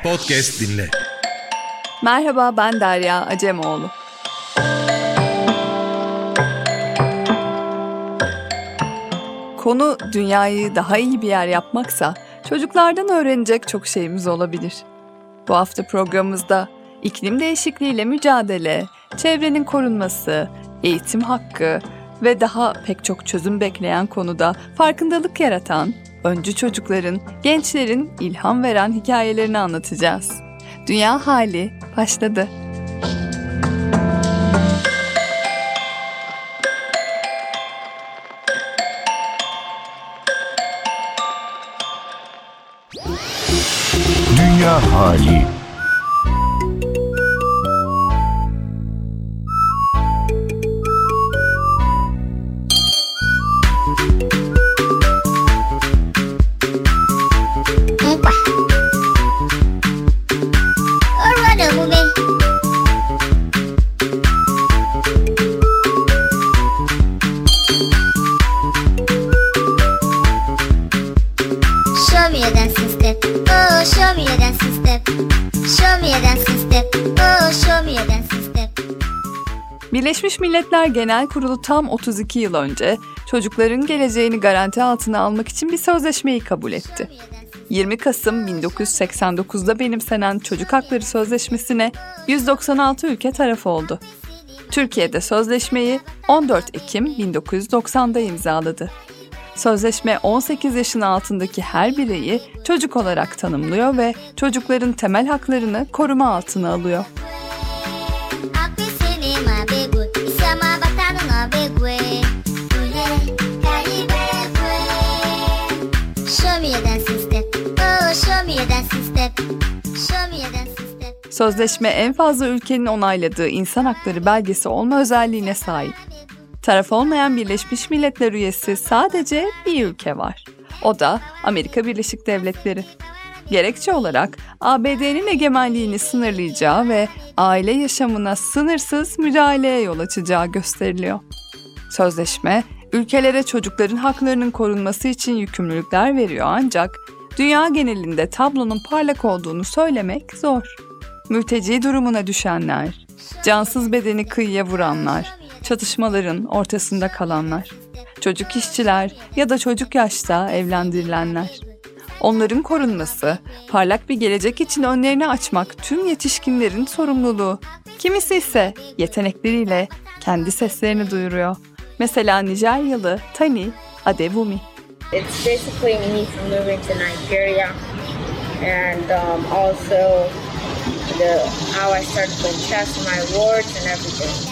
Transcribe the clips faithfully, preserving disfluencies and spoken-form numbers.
Podcast dinle. Merhaba, ben Derya Acemoğlu. Konu dünyayı daha iyi bir yer yapmaksa çocuklardan öğrenecek çok şeyimiz olabilir. Bu hafta programımızda iklim değişikliğiyle mücadele, çevrenin korunması, eğitim hakkı ve daha pek çok çözüm bekleyen konuda farkındalık yaratan, öncü çocukların, gençlerin ilham veren hikayelerini anlatacağız. Dünya Hali başladı. Dünya Hali. Birleşmiş Milletler Genel Kurulu tam otuz iki yıl önce çocukların geleceğini garanti altına almak için bir sözleşmeyi kabul etti. yirmi Kasım bin dokuz yüz seksen dokuzda benimsenen Çocuk Hakları Sözleşmesi'ne yüz doksan altı ülke taraf oldu. Türkiye'de sözleşmeyi on dört Ekim bin dokuz yüz doksanda imzaladı. Sözleşme on sekiz yaşın altındaki her bireyi çocuk olarak tanımlıyor ve çocukların temel haklarını koruma altına alıyor. Sözleşme en fazla ülkenin onayladığı insan hakları belgesi olma özelliğine sahip. Taraf olmayan Birleşmiş Milletler üyesi sadece bir ülke var. O da Amerika Birleşik Devletleri. Gerekçe olarak A B D'nin egemenliğini sınırlayacağı ve aile yaşamına sınırsız müdahaleye yol açacağı gösteriliyor. Sözleşme, ülkelere çocukların haklarının korunması için yükümlülükler veriyor ancak dünya genelinde tablonun parlak olduğunu söylemek zor. Mülteci durumuna düşenler, cansız bedeni kıyıya vuranlar, çatışmaların ortasında kalanlar, çocuk işçiler ya da çocuk yaşta evlendirilenler. Onların korunması, parlak bir gelecek için önlerini açmak tüm yetişkinlerin sorumluluğu. Kimisi ise yetenekleriyle kendi seslerini duyuruyor. Mesela Nijeryalı Tani Adewumi. It's basically me from moving to Nigeria and um, also the how I started playing chess, my awards and everything.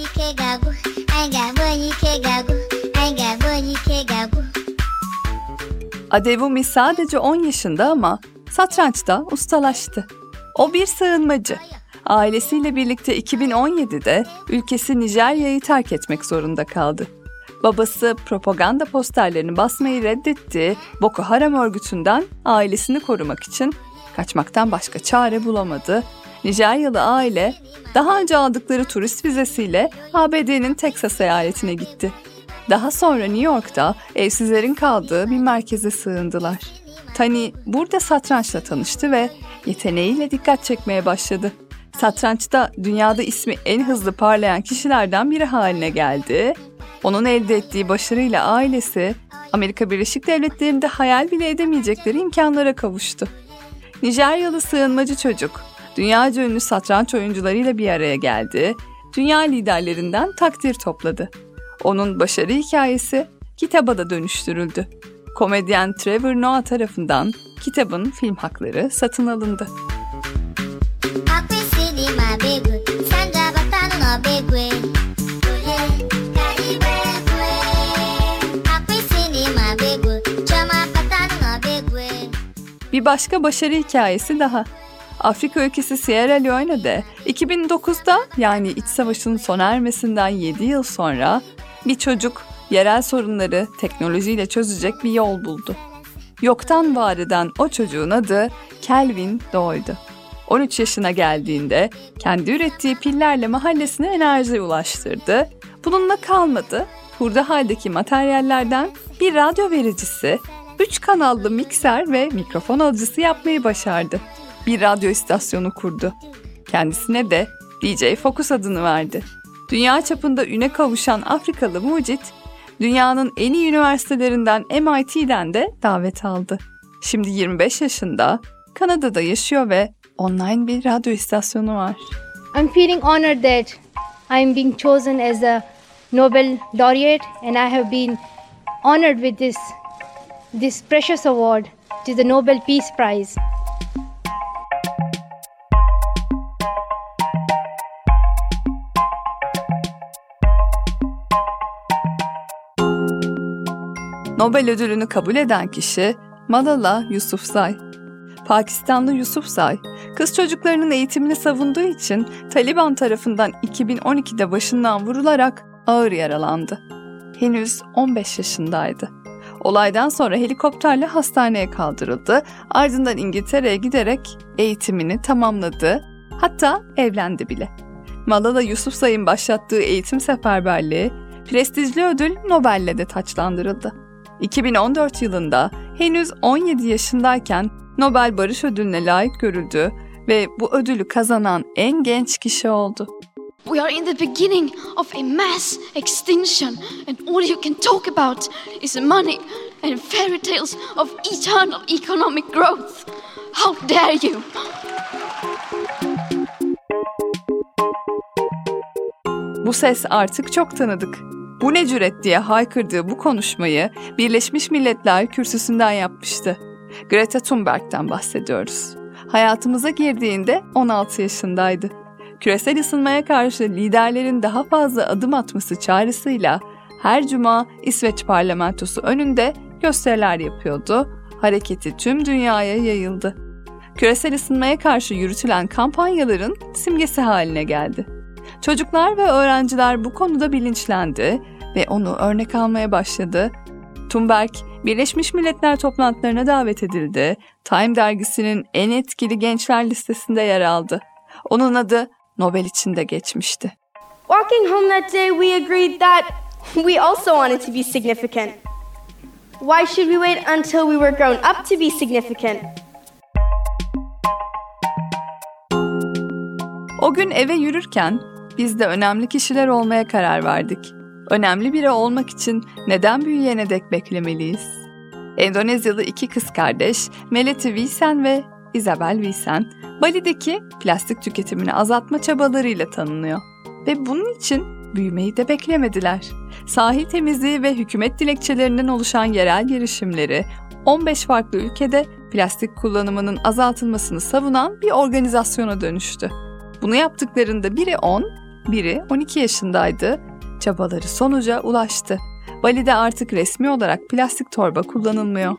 Adewumi sadece on yaşında ama satrançta ustalaştı. O bir sığınmacı. Ailesiyle birlikte iki bin on yedide ülkesi Nijerya'yı terk etmek zorunda kaldı. Babası propaganda posterlerini basmayı reddetti, Boko Haram örgütünden ailesini korumak için kaçmaktan başka çare bulamadı. Nijeryalı aile daha önce aldıkları turist vizesiyle A B D'nin Texas eyaletine gitti. Daha sonra New York'ta evsizlerin kaldığı bir merkeze sığındılar. Tani burada satrançla tanıştı ve yeteneğiyle dikkat çekmeye başladı. Satrançta dünyada ismi en hızlı parlayan kişilerden biri haline geldi. Onun elde ettiği başarıyla ailesi Amerika Birleşik Devletleri'nde hayal bile edemeyecekleri imkanlara kavuştu. Nijeryalı sığınmacı çocuk, dünyaca ünlü satranç oyuncularıyla bir araya geldi, dünya liderlerinden takdir topladı. Onun başarı hikayesi kitaba da dönüştürüldü. Komedyen Trevor Noah tarafından kitabın film hakları satın alındı. Bir başka başarı hikayesi daha. Afrika ülkesi Sierra Leone'de iki bin dokuzda yani iç savaşın sona ermesinden yedi yıl sonra bir çocuk yerel sorunları teknolojiyle çözecek bir yol buldu. Yoktan var eden o çocuğun adı Kelvin Doy'du. on üç yaşına geldiğinde kendi ürettiği pillerle mahallesine enerji ulaştırdı. Bununla kalmadı. Hurda haldeki materyallerden bir radyo vericisi, üç kanallı mikser ve mikrofon alıcısı yapmayı başardı. bir radyo istasyonu kurdu. Kendisine de D J Focus adını verdi. Dünya çapında üne kavuşan Afrikalı mucit, dünyanın en iyi üniversitelerinden M I T'den de davet aldı. Şimdi yirmi beş yaşında, Kanada'da yaşıyor ve online bir radyo istasyonu var. I'm feeling honored that I'm being chosen as a Nobel laureate and I have been honored with this this precious award, which is the Nobel Peace Prize. Nobel ödülünü kabul eden kişi Malala Yousafzai. Pakistanlı Yousafzai, kız çocuklarının eğitimini savunduğu için Taliban tarafından iki bin on ikide başından vurularak ağır yaralandı. Henüz on beş yaşındaydı. Olaydan sonra helikopterle hastaneye kaldırıldı, ardından İngiltere'ye giderek eğitimini tamamladı, hatta evlendi bile. Malala Yousafzai'nin başlattığı eğitim seferberliği, prestijli ödül Nobel'le de taçlandırıldı. iki bin on dört yılında henüz on yedi yaşındayken Nobel Barış Ödülü'ne layık görüldü ve bu ödülü kazanan en genç kişi oldu. We are in the beginning of a mass extinction and all you can talk about is money and fairy tales of eternal economic growth. How dare you? Bu ses artık çok tanıdık. Bu ne cüret diye haykırdığı bu konuşmayı Birleşmiş Milletler Kürsüsü'nden yapmıştı. Greta Thunberg'den bahsediyoruz. Hayatımıza girdiğinde on altı yaşındaydı. Küresel ısınmaya karşı liderlerin daha fazla adım atması çağrısıyla her cuma İsveç parlamentosu önünde gösteriler yapıyordu. Hareketi tüm dünyaya yayıldı. Küresel ısınmaya karşı yürütülen kampanyaların simgesi haline geldi. Çocuklar ve öğrenciler bu konuda bilinçlendi ve onu örnek almaya başladı. Thunberg, Birleşmiş Milletler toplantılarına davet edildi. Time dergisinin en etkili gençler listesinde yer aldı. Onun adı Nobel için de geçmişti. Walking home that day, we agreed that we also wanted to be significant. Why should we wait until we were grown up to be significant? O gün eve yürürken biz de önemli kişiler olmaya karar verdik. Önemli biri olmak için neden büyüyene dek beklemeliyiz? Endonezyalı iki kız kardeş Melati Wilson ve Isabel Wilson, Bali'deki plastik tüketimini azaltma çabalarıyla tanınıyor. Ve bunun için büyümeyi de beklemediler. Sahil temizliği ve hükümet dilekçelerinden oluşan yerel girişimleri on beş farklı ülkede plastik kullanımının azaltılmasını savunan bir organizasyona dönüştü. Bunu yaptıklarında biri on, biri on iki yaşındaydı. Çabaları sonuca ulaştı. Bali'de artık resmi olarak plastik torba kullanılmıyor.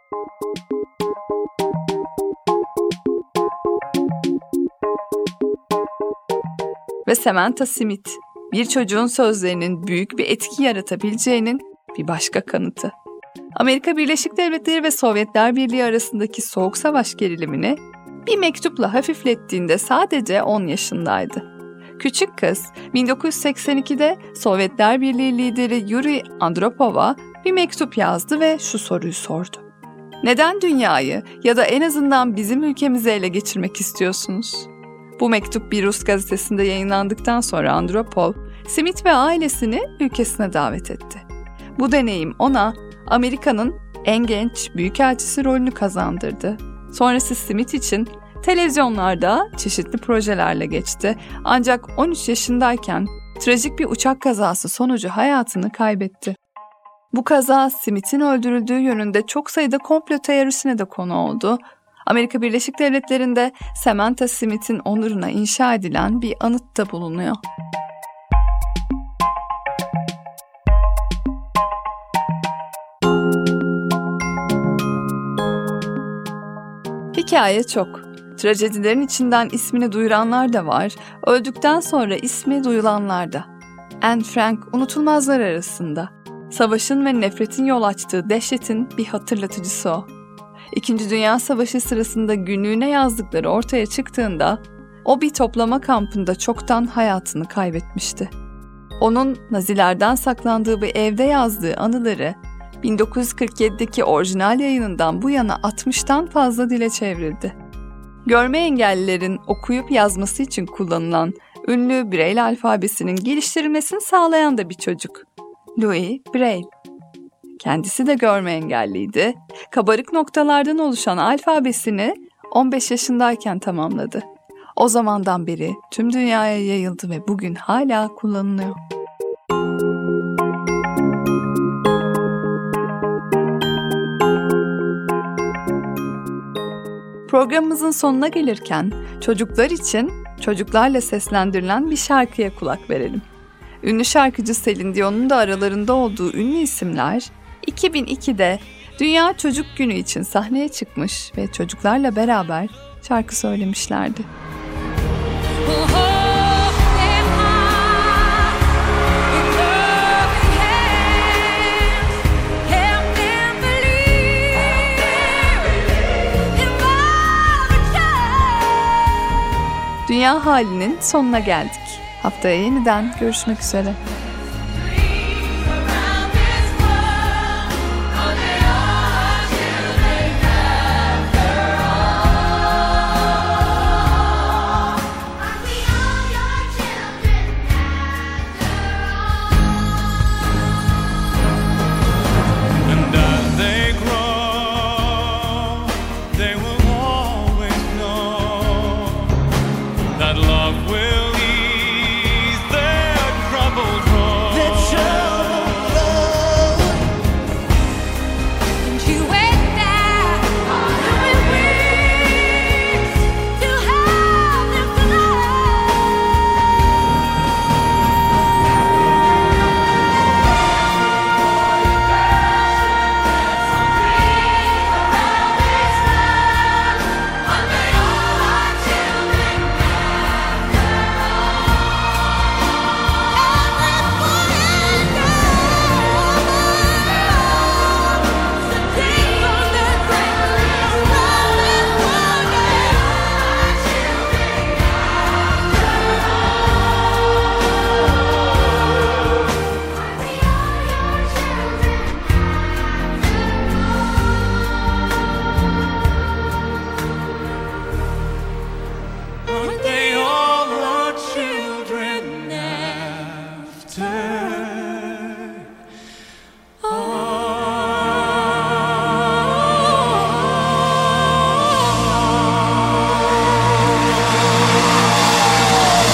Ve Samantha Smith, bir çocuğun sözlerinin büyük bir etki yaratabileceğinin bir başka kanıtı. Amerika Birleşik Devletleri ve Sovyetler Birliği arasındaki Soğuk Savaş gerilimini bir mektupla hafiflettiğinde sadece on yaşındaydı. Küçük kız bin dokuz yüz seksen ikide Sovyetler Birliği lideri Yuri Andropov'a bir mektup yazdı ve şu soruyu sordu. Neden dünyayı ya da en azından bizim ülkemizi ele geçirmek istiyorsunuz? Bu mektup bir Rus gazetesinde yayınlandıktan sonra Andropov, Smith ve ailesini ülkesine davet etti. Bu deneyim ona Amerika'nın en genç büyükelçisi rolünü kazandırdı. Sonrası Smith için televizyonlarda çeşitli projelerle geçti. Ancak on üç yaşındayken trajik bir uçak kazası sonucu hayatını kaybetti. Bu kaza Smith'in öldürüldüğü yönünde çok sayıda komplo teorisine de konu oldu. Amerika Birleşik Devletleri'nde Samantha Smith'in onuruna inşa edilen bir anıt da bulunuyor. Hikaye çok. Trajedilerin içinden ismini duyuranlar da var, öldükten sonra ismi duyulanlar da. Anne Frank unutulmazlar arasında. Savaşın ve nefretin yol açtığı dehşetin bir hatırlatıcısı o. İkinci Dünya Savaşı sırasında günlüğüne yazdıkları ortaya çıktığında o bir toplama kampında çoktan hayatını kaybetmişti. Onun Nazilerden saklandığı bir evde yazdığı anıları bin dokuz yüz kırk yedideki orijinal yayınından bu yana altmıştan fazla dile çevrildi. Görme engellilerin okuyup yazması için kullanılan ünlü Braille alfabesinin geliştirilmesini sağlayan da bir çocuk. Louis Braille. Kendisi de görme engelliydi. Kabarık noktalardan oluşan alfabesini on beş yaşındayken tamamladı. O zamandan beri tüm dünyaya yayıldı ve bugün hala kullanılıyor. Programımızın sonuna gelirken çocuklar için çocuklarla seslendirilen bir şarkıya kulak verelim. Ünlü şarkıcı Celine Dion'un da aralarında olduğu ünlü isimler iki bin ikide Dünya Çocuk Günü için sahneye çıkmış ve çocuklarla beraber şarkı söylemişlerdi. Dünya halinin sonuna geldik. Haftaya yeniden görüşmek üzere.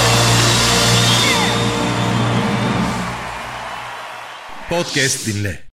Podcast dinle.